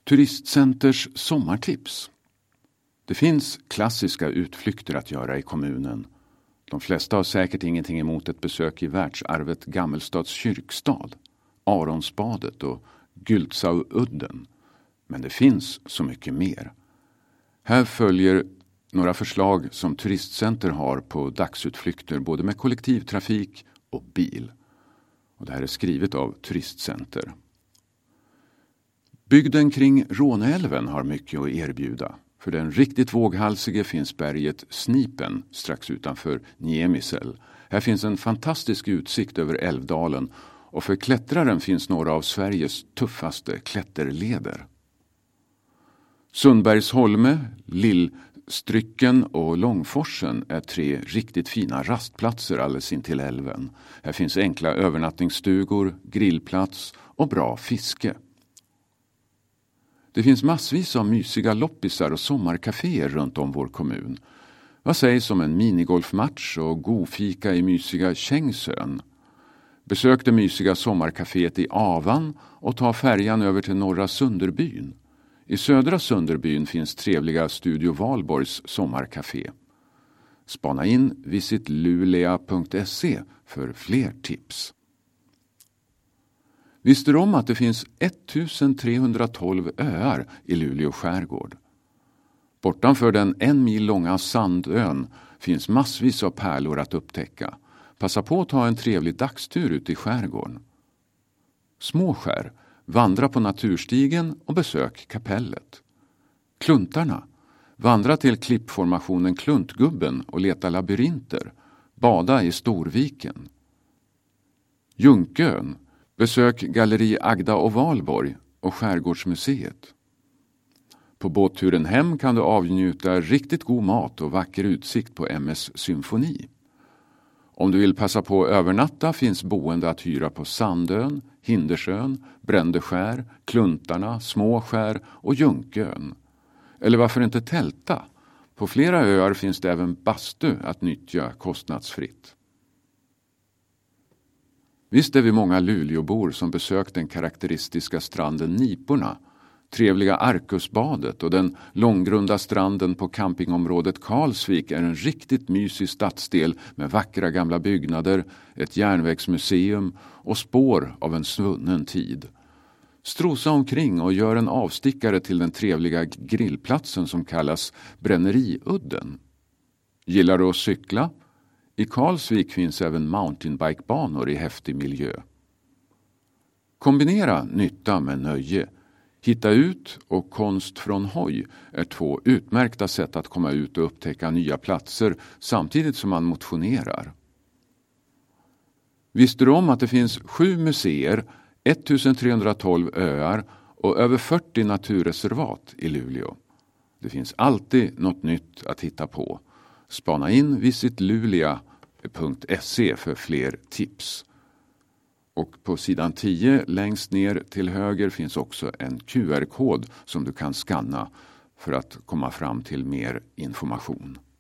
Turistcenters sommartips. Det finns klassiska utflykter att göra i kommunen. De flesta har säkert ingenting emot ett besök i världsarvet Gammelstads kyrkstad, Aronsbadet och Gyldsauudden. Men det finns så mycket mer. Här följer några förslag som turistcenter har på dagsutflykter både med kollektivtrafik och bil. Och det här är skrivet av Turistcenter. Bygden kring Råneälven har mycket att erbjuda. För den riktigt våghalsige finns berget Snipen strax utanför Niemisel. Här finns en fantastisk utsikt över Älvdalen och för klättraren finns några av Sveriges tuffaste klätterleder. Sundbergsholme, Lillstrycken och Långforsen är 3 riktigt fina rastplatser alldeles intill älven. Här finns enkla övernattningsstugor, grillplats och bra fiske. Det finns massvis av mysiga loppisar och sommarkaféer runt om vår kommun. Vad sägs om en minigolfmatch och godfika i mysiga Kängsön? Besök det mysiga sommarkaféet i Avan och ta färjan över till norra Sunderbyn. I södra Sunderbyn finns trevliga Studio Valborgs sommarkafé. Spana in visitlulea.se för fler tips. Visste du om att det finns 1312 öar i Luleå skärgård? Bortanför den 1 mil långa Sandön finns massvis av pärlor att upptäcka. Passa på att ta en trevlig dagstur ut i skärgården. Småskär, vandra på naturstigen och besök kapellet. Kluntarna, vandra till klippformationen Kluntgubben och leta labyrinter. Bada i Storviken. Junkön, besök Galleri Agda och Valborg och Skärgårdsmuseet. På båtturen hem kan du avnjuta riktigt god mat och vacker utsikt på MS Symfoni. Om du vill passa på att övernatta finns boende att hyra på Sandön, Hindersön, Brändeskär, Kluntarna, Småskär och Junkön. Eller varför inte tälta? På flera öar finns det även bastu att nyttja kostnadsfritt. Visst är vi många Luleåbor som besökt den karaktäristiska stranden Niporna, trevliga Arkusbadet och den långgrunda stranden på campingområdet Karlsvik är en riktigt mysig stadsdel med vackra gamla byggnader, ett järnvägsmuseum och spår av en svunnen tid. Strosa omkring och gör en avstickare till den trevliga grillplatsen som kallas Bränneriudden. Gillar du att cykla? I Karlsvik finns även mountainbikebanor i häftig miljö. Kombinera nytta med nöje. Hitta ut och konst från hoj är 2 utmärkta sätt att komma ut och upptäcka nya platser samtidigt som man motionerar. Visste du om att det finns 7 museer, 1312 öar och över 40 naturreservat i Luleå? Det finns alltid något nytt att hitta på. Spana in visitlulea.se för fler tips. Och på sidan 10 längst ner till höger finns också en QR-kod som du kan skanna för att komma fram till mer information.